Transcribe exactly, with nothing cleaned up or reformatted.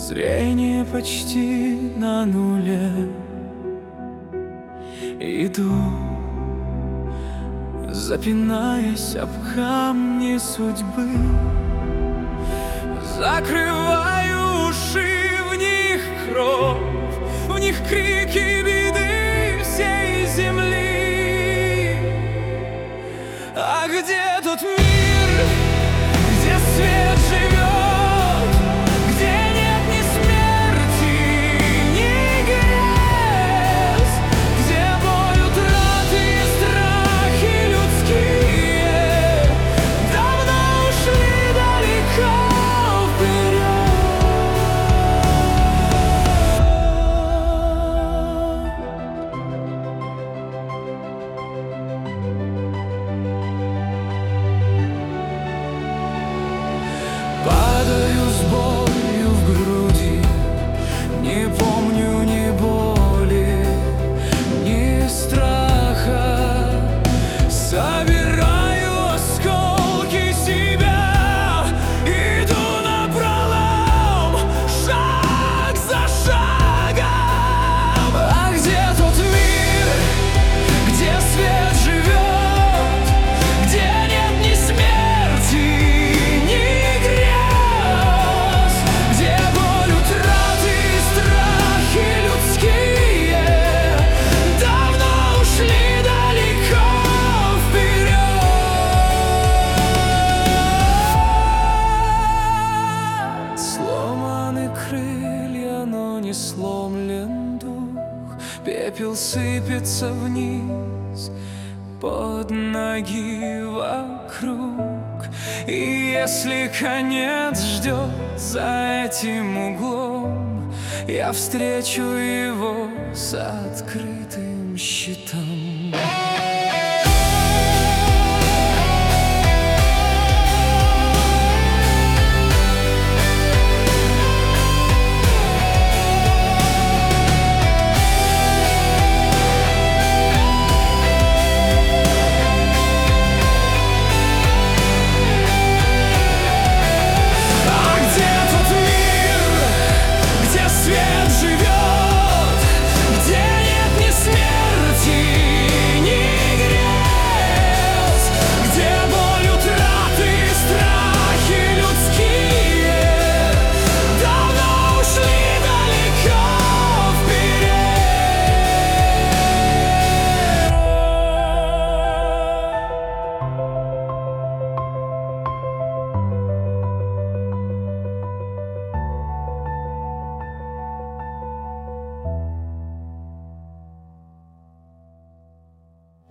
Зрение почти на нуле. Иду, запинаясь об камни судьбы. Закрываю уши, в них кровь, в них крики беды всей земли. А где тот мир, где свет живет, где нет ни смерти, ни грез, где боль утраты и страхи людские давно ушли далеко Падаю с болью в груди, не помню ни боли, ни страха. Собираю осколки себя, иду напролом, шаг за шагом. А где тот мир, где свет живет, где нет ни смерти, крылья, но не сломлен дух. Пепел сыпется вниз под ноги вокруг. И если конец ждет за этим углом, я встречу его с открытым щитом.